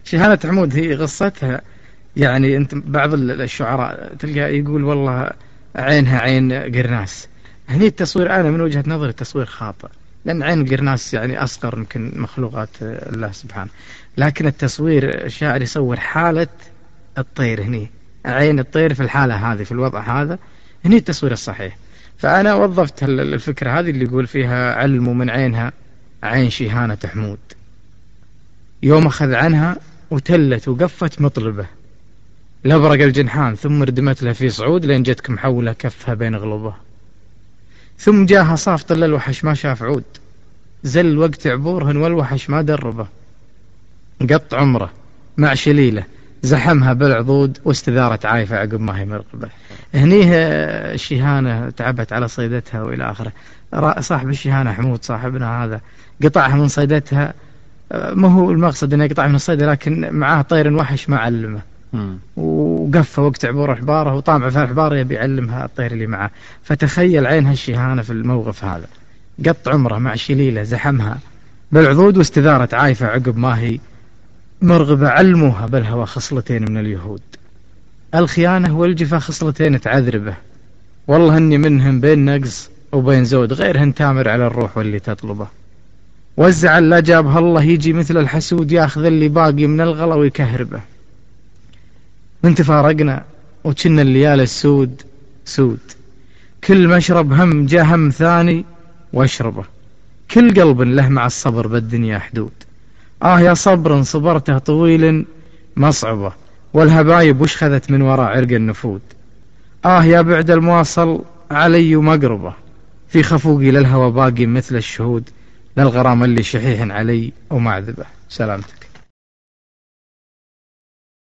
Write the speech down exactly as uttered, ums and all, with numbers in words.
شهانة حمود هي قصتها يعني أنت بعض الشعراء تلقى يقول والله عينها عين قرناس. هني التصوير أنا من وجهة نظري التصوير خاطئ، لأن عين القرناس يعني أصغر يمكن مخلوقات الله سبحانه، لكن التصوير الشاعر يصور حالة الطير، هني عين الطير في الحالة هذه في الوضع هذا، هني التصوير الصحيح. فأنا وظفت الفكرة هذه اللي يقول فيها علموا من عينها عين شهانة حمود، يوم أخذ عنها وتلت وقفت مطلبه، لبرق الجنحان ثم ردمت له في صعود لين جتك محولة كفها بين غلبه، ثم جاها صاف طل الوحش ما شاف عود، زل وقت عبورهن والوحش ما دربه، قط عمره مع شليله زحمها بالعضود واستدارت عايفة عقب ما هي مرقبة. هنيه الشهانة تعبت على صيدتها وإلى آخره. صاحب الشهانة حمود صاحبنا هذا قطعها من صيدتها، ما هو المقصد انه يقطع من الصيد، لكن معاه طير وحش ما علمه، وقفه وقت عبور حباره وطامع في الحبار يبي يعلمها الطير اللي معاه. فتخيل عينها الشهانة في الموقف هذا، قط عمره مع شليله زحمها بالعضود واستدارت عايفة عقب ما هي مرغبة، علموها بالهوى خصلتين من اليهود، الخيانة والجفا خصلتين تعذربه، والله اني منهم بين نقص وبين زود، غيرهن تامر على الروح واللي تطلبه، والزعل لا جابها الله يجي مثل الحسود ياخذ اللي باقي من الغلا ويكهربه، من تفارقنا وكنا الليالي السود سود، كل مشرب هم جا هم ثاني واشربه، كل قلب له مع الصبر بالدنيا حدود، آه يا صبر صبرته طويل مصعبة، والهبايب وش خذت من وراء عرق النفود، آه يا بعد المواصل علي ومقربة، في خفوقي للهوى باقي مثل الشهود، للغرام اللي شحيح علي ومعذبة. سلامتك.